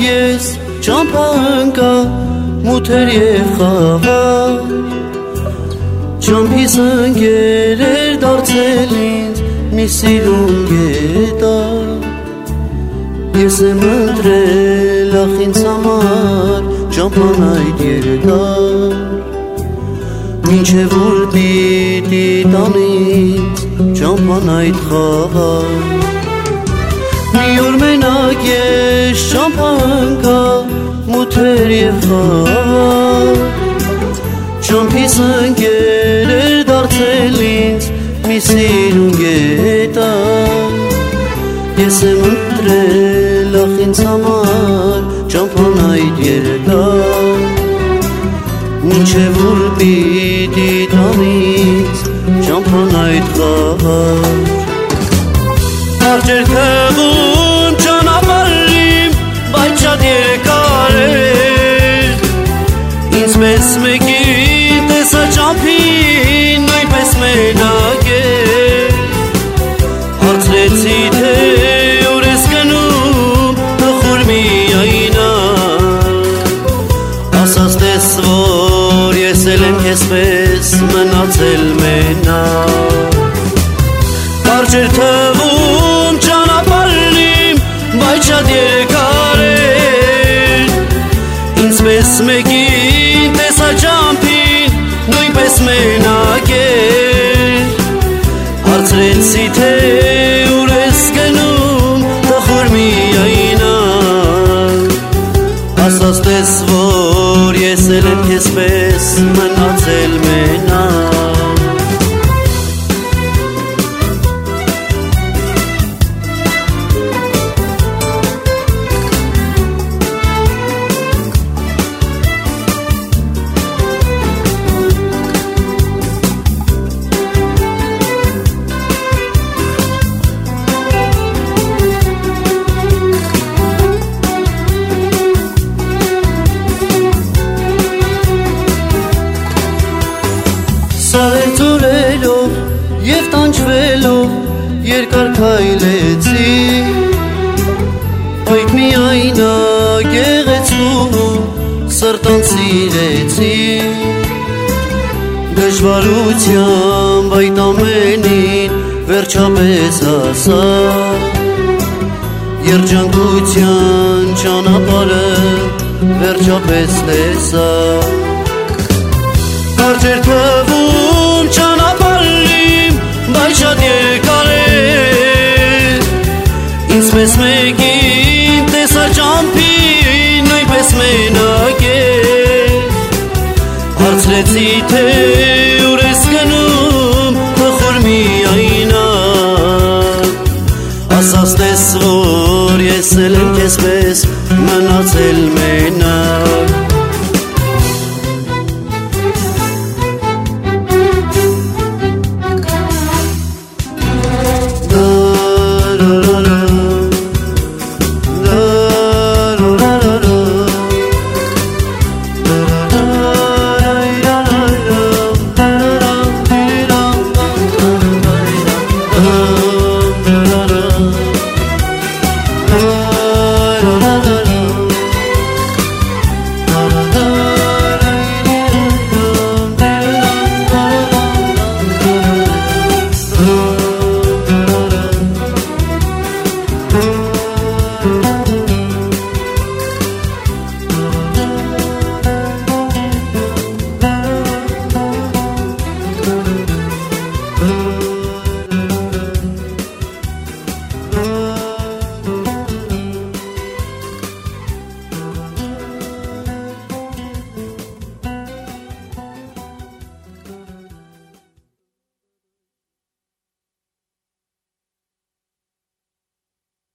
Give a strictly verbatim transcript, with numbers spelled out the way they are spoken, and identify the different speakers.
Speaker 1: ես ճամփա ընկա մութեր եւ խավար Ճամփիս ընկեր էր դարձել ինձ մի սիրուն գետար Ես եմ ընտրել ախ ինձ համար ճամփան այդ երկար Մինչև որ պիտի տանից ճամփան այդ խավար Մի օր մենակ ես ճամփա ընկա մութեր եւ խավար Ճամփիս ընկեր էր դարձել ինձ մի սիրուն գետար Ես եմ ընտրել ախ ինձ համար ճամփան այդ երկար Մինչև որ պիտի տանից ճամփան այդ խավար Կարճ էր թվում ճանապարհն իմ, բայց շատ երկար էր Ինձ պես մեկին տեսա ճամփին, նույնպես մենակ էր Հարցրեցի թե ուր ես գնում, տխուր միայնակ Ասաց տես որ ես էլ եմ քեզպես մնացել մենակ Կարճ էր թվում ճանապարհն իմ, բայց շատ երկար էր Ինձ պես մեկին տեսա ճամփին, նույնպես մենակ էր Հարցրեցի թե ուր ես գնում, տխուր միայնակ Ասաց տես որ ես էլ եմ քեզպես մնացել մենակ Սաղեցորելով և տանջվելով երկար քայլեցի Այդ միայնակ գեղեցու սրտան սիրեցի Դժվարությամբ այդ ամենին վերջապես հասա Երջանկության ճանապարհը վերջապես տեսա Կարճ էր թվում ճանապարհն իմ, բայց շատ երկար էր Ինձ պես մեկին տեսա ճամփին, նույնպես մենակ